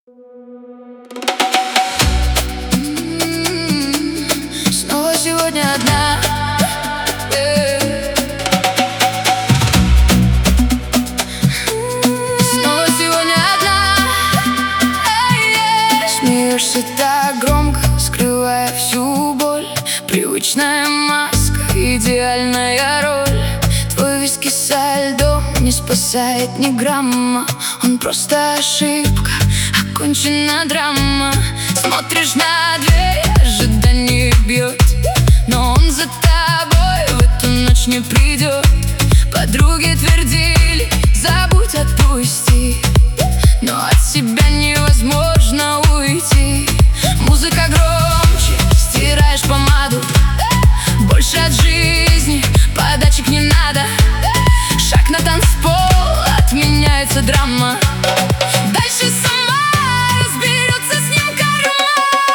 Снова сегодня одна. Снова сегодня одна. Смеешься так громко, скрывая всю боль. Привычная маска, идеальная роль. Твой виски со льдом не спасает ни грамма. Он просто ошибка, окончена драма. Смотришь на дверь, ожидание бьет, но он за тобой в эту ночь не придет. Подруги твердили: забудь, отпусти, но от себя невозможно уйти. Музыка громче, стираешь помаду. Больше от жизни подачек не надо. Шаг на танцпол, отменяется драма. Дальше сама разберется с ним карма.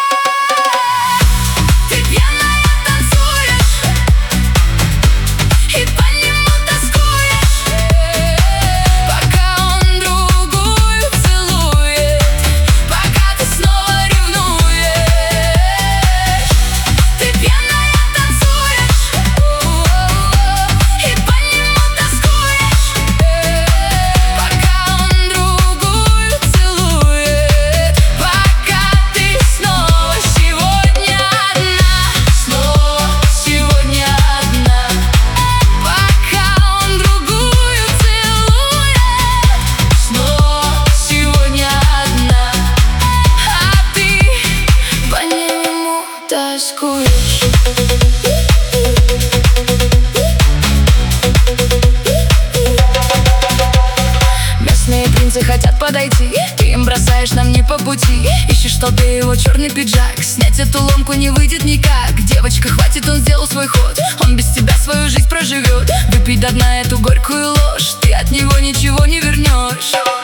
Ты пьяная танцуешь и по нему тоскуешь, пока он другую целует, пока ты снова ревнуешь. Ты пьяная танцуешь и по нему тоскуешь, пока он другую целует, пока ты снова сегодня одна. Снова сегодня одна. Пока он другую целует, снова сегодня одна. А ты по нему тоскуешь. Местные принцы хотят подойти, ты им бросаешь нам не по пути. Ищешь в толпе его черный пиджак, снять эту ломку не выйдет никак. Девочка, хватит, он сделал свой ход, он без тебя свою жизнь проживет. Выпей до дна эту горькую ложь, ты от него ничего не вернешь.